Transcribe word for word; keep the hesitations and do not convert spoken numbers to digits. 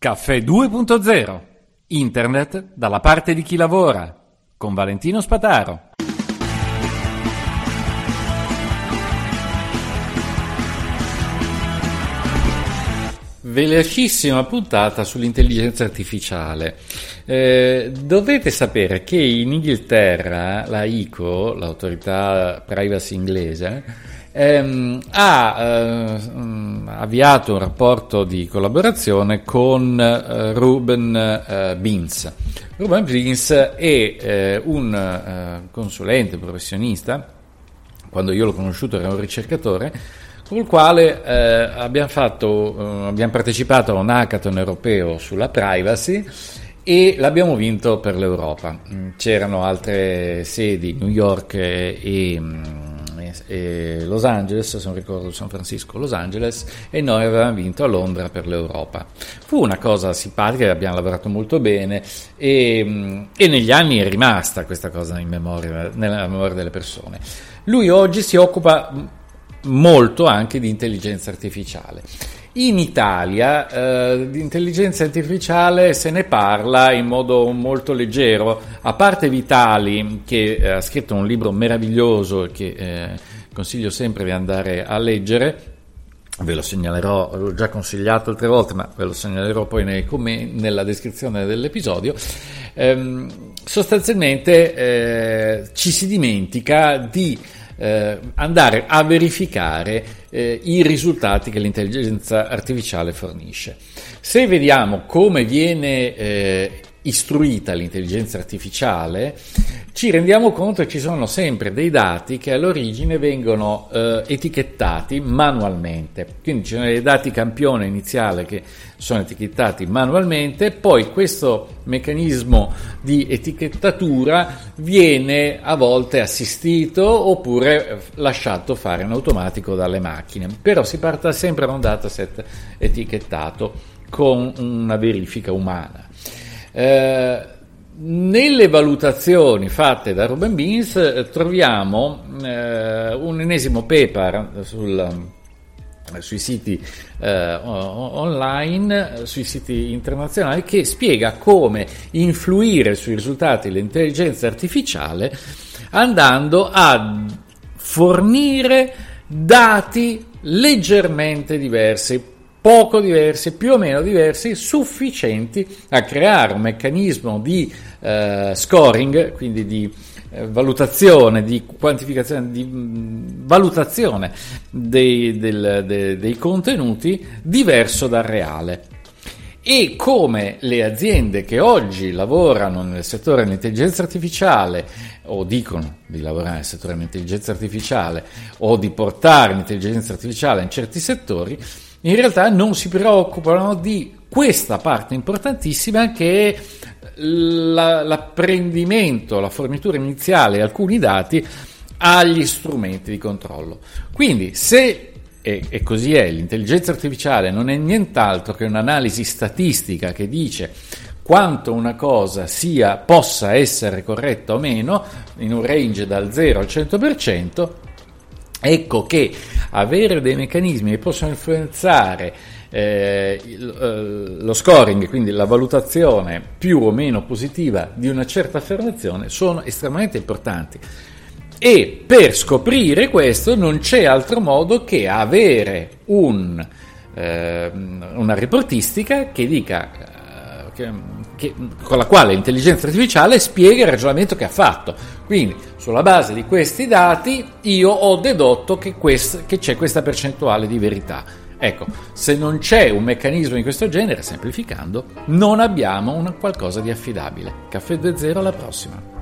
Caffè due punto zero. Internet dalla parte di chi lavora. Con Valentino Spataro. Velocissima puntata sull'intelligenza artificiale. Eh, dovete sapere che in Inghilterra la I C O, l'autorità privacy inglese, ehm, ha eh, avviato un rapporto di collaborazione con eh, Ruben eh, Binz. Ruben Binz è eh, un eh, consulente professionista. Quando io l'ho conosciuto era un ricercatore con il quale eh, abbiamo, fatto, eh, abbiamo partecipato a un hackathon europeo sulla privacy e l'abbiamo vinto per l'Europa. C'erano altre sedi, New York e, e, e Los Angeles, se non ricordo San Francisco, Los Angeles, e noi avevamo vinto a Londra per l'Europa. Fu una cosa simpatica, abbiamo lavorato molto bene e, e negli anni è rimasta questa cosa in memoria, nella memoria delle persone. Lui oggi si occupa molto anche di intelligenza artificiale. In Italia eh, di intelligenza artificiale se ne parla in modo molto leggero, a parte Vitali che eh, ha scritto un libro meraviglioso che eh, consiglio sempre di andare a leggere. Ve lo segnalerò, l'ho già consigliato altre volte, ma ve lo segnalerò poi nei commenti, nella descrizione dell'episodio. Ehm, sostanzialmente eh, ci si dimentica di Eh, andare a verificare eh, i risultati che l'intelligenza artificiale fornisce. Se vediamo come viene eh, istruita l'intelligenza artificiale, ci rendiamo conto che ci sono sempre dei dati che all'origine vengono eh, etichettati manualmente. Quindi ci sono dei dati campione iniziale che sono etichettati manualmente, poi questo meccanismo di etichettatura viene a volte assistito oppure lasciato fare in automatico dalle macchine, però si parte sempre da un dataset etichettato con una verifica umana. Eh, nelle valutazioni fatte da Ruben Binz eh, troviamo eh, un ennesimo paper sul sui siti eh, online, sui siti internazionali, che spiega come influire sui risultati dell'intelligenza artificiale andando a fornire dati leggermente diversi, poco diversi, più o meno diversi, sufficienti a creare un meccanismo di eh, scoring, quindi di eh, valutazione, di quantificazione, di mh, valutazione dei, del, de, dei contenuti diverso dal reale. E come le aziende che oggi lavorano nel settore dell'intelligenza artificiale o dicono di lavorare nel settore dell'intelligenza artificiale o di portare l'intelligenza artificiale in certi settori, in realtà non si preoccupano di questa parte importantissima che è la, l'apprendimento, la fornitura iniziale di alcuni dati agli strumenti di controllo. Quindi se, e, e così è, l'intelligenza artificiale non è nient'altro che un'analisi statistica che dice quanto una cosa sia, possa essere corretta o meno, in un range dal zero al cento per cento, ecco che avere dei meccanismi che possono influenzare eh, lo scoring, quindi la valutazione più o meno positiva di una certa affermazione, sono estremamente importanti. E per scoprire questo non c'è altro modo che avere un, eh, una reportistica che dica eh, che, che, con la quale l'intelligenza artificiale spiega il ragionamento che ha fatto. Quindi sulla base di questi dati io ho dedotto che, quest, che c'è questa percentuale di verità. Ecco, se non c'è un meccanismo di questo genere, semplificando, non abbiamo una qualcosa di affidabile. Caffè due zero, alla prossima.